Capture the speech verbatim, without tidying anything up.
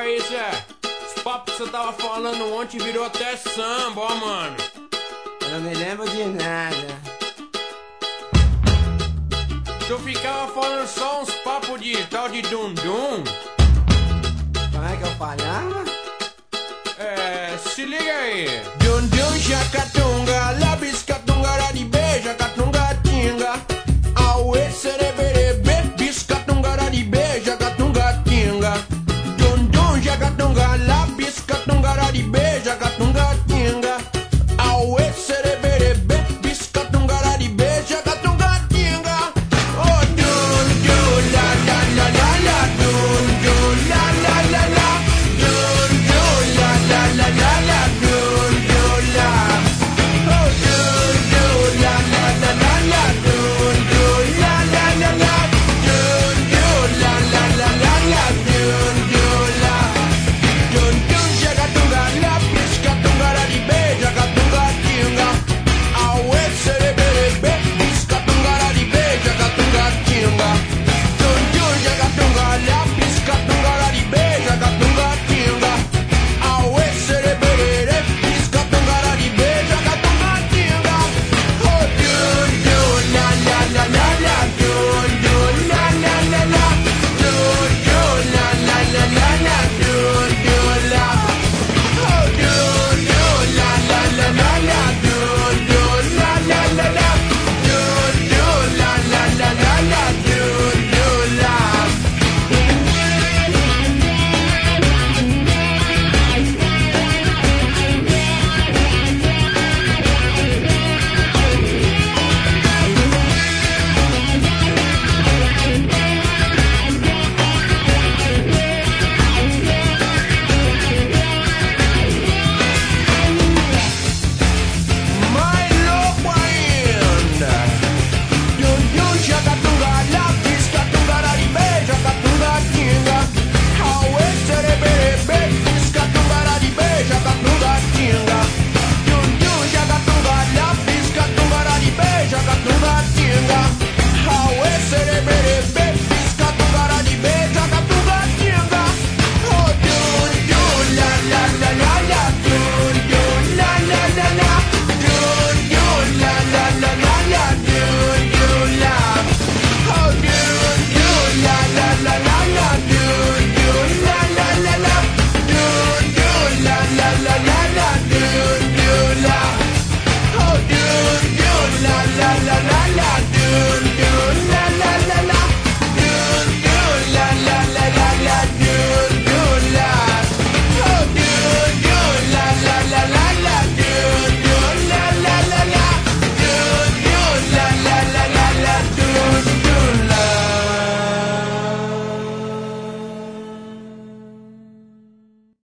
aí, Zé. Os papos que você tava falando ontem virou até samba, ó, mano. Eu não me lembro de nada. Tu ficava falando só uns papos de tal de dum-dum. Como é que eu falava? É, se liga aí. Dum-dum, jacatunga, labis catunga, radibe, jacatunga, tinga. Aue, cerebelo.